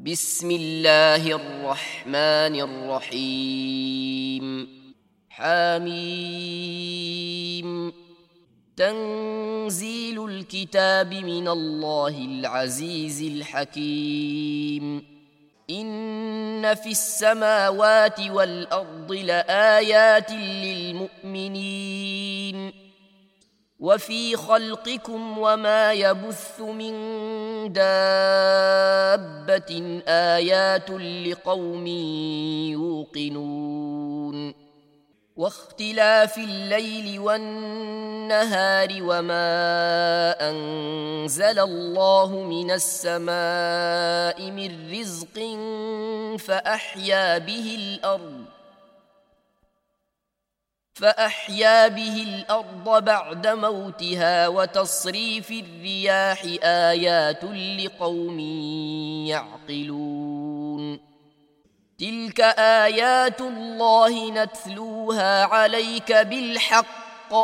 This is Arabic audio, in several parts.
بسم الله الرحمن الرحيم حميم تنزيل الكتاب من الله العزيز الحكيم إن في السماوات والأرض لآيات للمؤمنين وفي خلقكم وما يبث من دابة آيات لقوم يوقنون واختلاف الليل والنهار وما أنزل الله من السماء من رزق فأحيا به الأرض بعد موتها وتصريف الرياح آيات لقوم يعقلون تلك آيات الله نتلوها عليك بالحق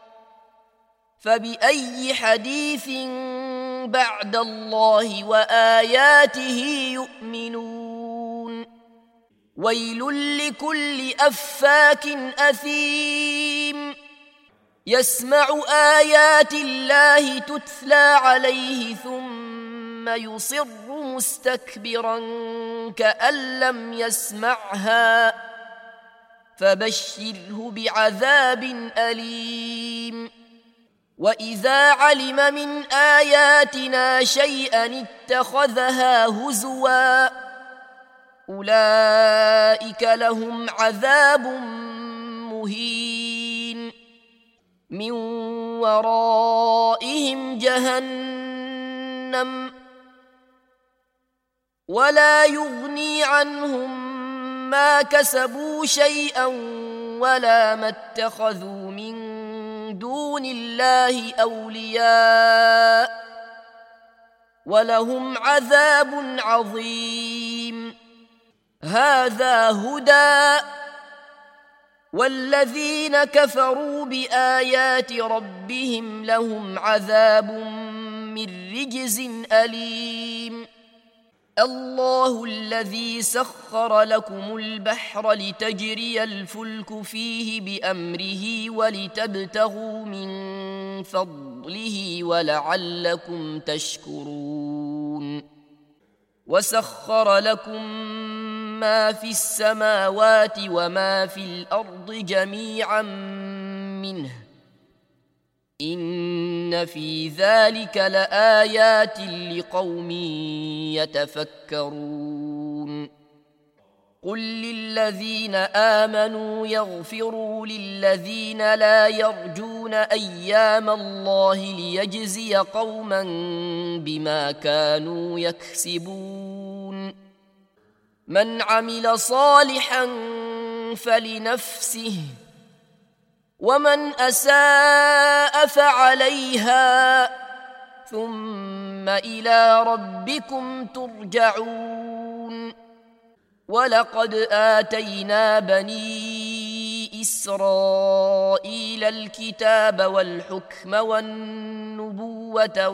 فبأي حديث بعد الله وآياته يؤمنون ويل لكل أفاك أثيم يسمع آيات الله تتلى عليه ثم يصر مستكبرا كأن لم يسمعها فبشره بعذاب أليم وإذا علم من آياتنا شيئا اتخذها هزوا أولئك لهم عذاب مهين من ورائهم جهنم ولا يغني عنهم ما كسبوا شيئا ولا ما اتخذوا من دون الله أولياء ولهم عذاب عظيم هذا هدى والذين كفروا بآيات ربهم لهم عذاب من رجز أليم الله الذي سخر لكم البحر لتجري الفلك فيه بأمره ولتبتغوا من فضله ولعلكم تشكرون وسخر لكم ما في السماوات وما في الأرض جميعا منه إن في ذلك لآيات لقوم يتفكرون قل للذين آمنوا يغفروا للذين لا يرجون أيام الله ليجزي قوما بما كانوا يكسبون من عمل صالحا فلنفسه ومن أساء فعليها ثم إلى ربكم ترجعون ولقد آتينا بني إسرائيل الكتاب والحكم والنبوة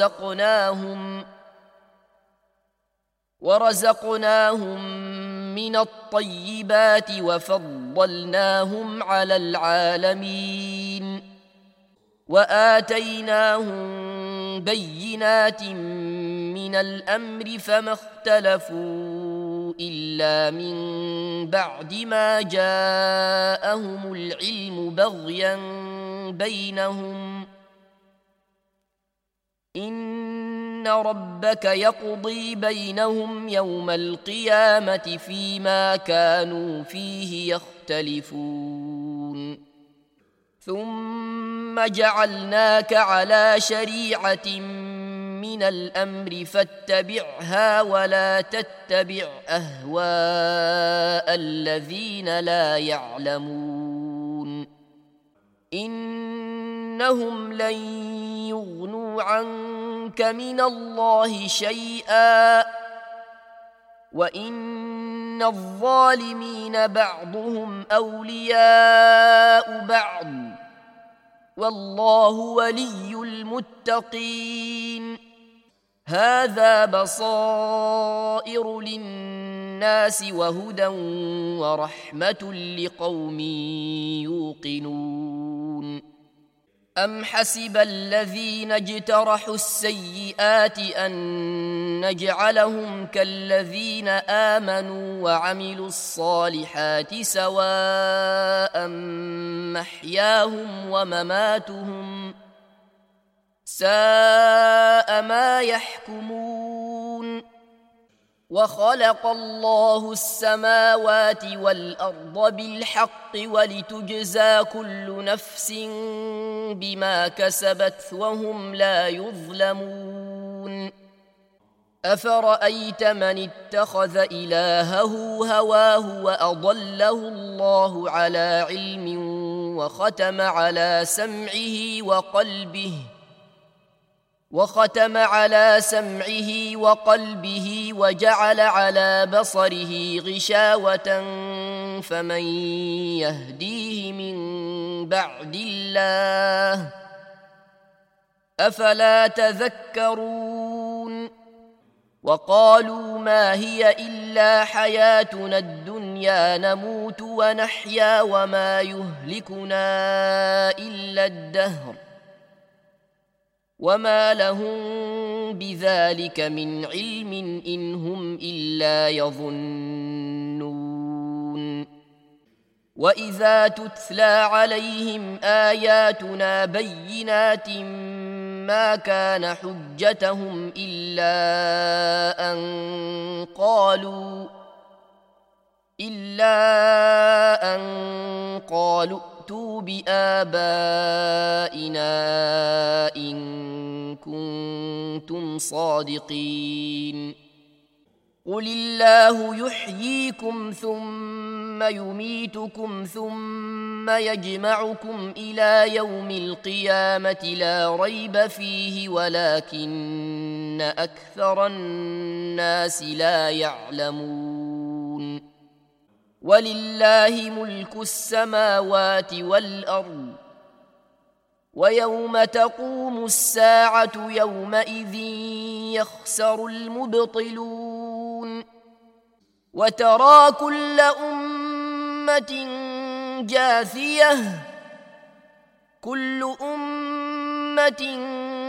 ورزقناهم من الطيبات وفضلناهم على العالمين وآتيناهم بينات من الأمر فما اختلفوا إلا من بعد ما جاءهم العلم بغيا بينهم إن ربك يقضي بينهم يوم القيامة فيما كانوا فيه يختلفون ثم جعلناك على شريعة من الأمر فاتبعها ولا تتبع أهواء الذين لا يعلمون إنهم لن يغنوا عنك من الله شيئا وإن الظالمين بعضهم أولياء بعض والله ولي المتقين هذا بصائر بصائر للناس وهدى ورحمة لقوم يوقنون أم حسب الذين اجترحوا السيئات أن نجعلهم كالذين آمنوا وعملوا الصالحات سواء محياهم ومماتهم ساء ما يحكمون وخلق الله السماوات والأرض بالحق ولتجزى كل نفس بما كسبت وهم لا يظلمون أفرأيت من اتخذ إلهه هواه وأضله الله على علم وختم على سمعه وقلبه وجعل على بصره غشاوة فمن يهديه من بعد الله أفلا تذكرون وقالوا ما هي إلا حياتنا الدنيا نموت ونحيا وما يهلكنا إلا الدهر وما لهم بذلك من علم إن هم إلا يظنون وإذا تتلى عليهم آياتنا بينات ما كان حجتهم إلا أن قالوا ائتوا بآبائنا إن كنتم صادقين قل الله يحييكم ثم يميتكم ثم يجمعكم إلى يوم القيامة لا ريب فيه ولكن أكثر الناس لا يعلمون ولله ملك السماوات والأرض ويوم تقوم الساعة يومئذ يخسر المبطلون وترى كل أمة جاثية كل أمة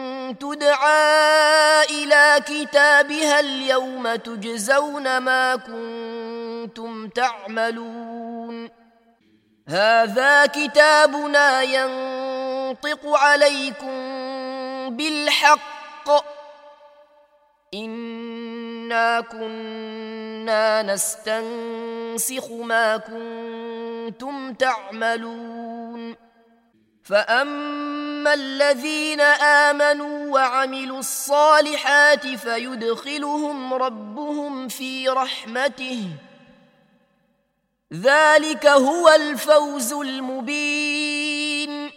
تدعى إلى كتابها اليوم تجزون ما كنتم تعملون هذا كتابنا ينطق عليكم بالحق إنا كنا نستنسخ ما كنتم تعملون فأما الذين آمنوا وعملوا الصالحات فيدخلهم ربهم في رحمته ذلك هو الفوز المبين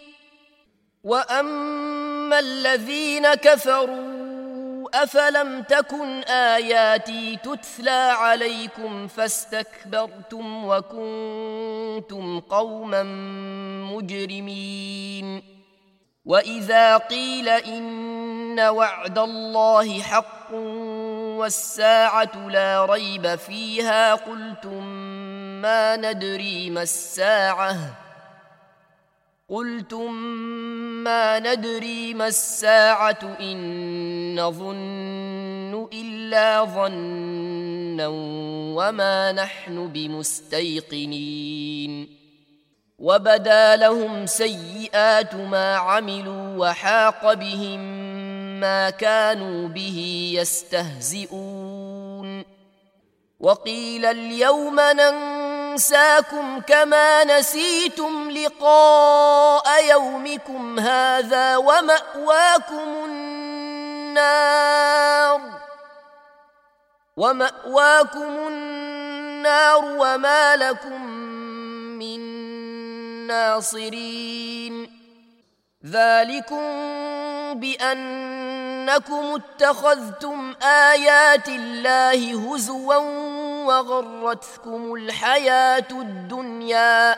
وأما الذين كفروا أفلم تكن آياتي تتلى عليكم فاستكبرتم وكنتم قوما مجرمين وإذا قيل إن وعد الله حق والساعة لا ريب فيها قلتم ما ندري ما الساعة إن نظن إلا ظنا وما نحن بمستيقنين وبدا لهم سيئات ما عملوا وحاق بهم ما كانوا به يستهزئون وقيل اليوم ننساكم كما نسيتم لقاء يومكم هذا ومأواكم النار وما لكم من ناصرين ذلكم بأنكم اتخذتم آيات الله هزوا وغرتكم الحياة الدنيا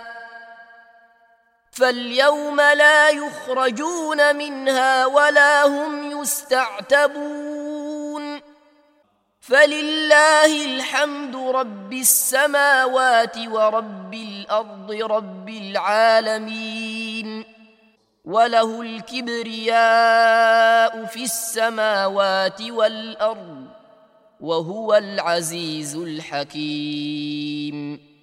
فاليوم لا يخرجون منها ولا هم يستعتبون فلله الحمد رب السماوات ورب الأرض رب العالمين، وله الكبرياء في السماوات والأرض، وهو العزيز الحكيم.